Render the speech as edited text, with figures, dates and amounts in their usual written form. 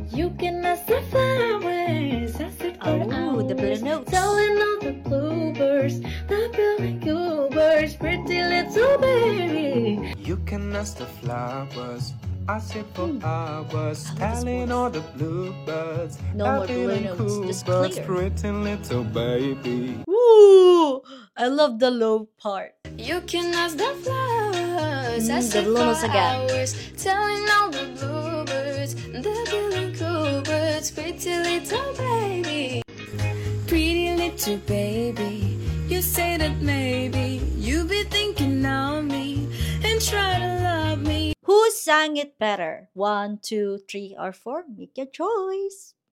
You can ask the flowers, I sit for Oh, the blue hours, notes. telling all the bluebirds, the bluebirds, pretty little baby. You can ask the flowers. I sit for hours, I love this telling voice. all the bluebirds, No more happy blue and notes, cool just birds, clear. pretty little baby. Woo! I love the low part. You can ask the flowers, I the sit blue for notes again. hours, telling all the bluebirds, the bluebirds, pretty little baby. Pretty little baby, you say that maybe you be thinking of me and try to love me. Who sang it better? 1, 2, 3, or 4? Make your choice.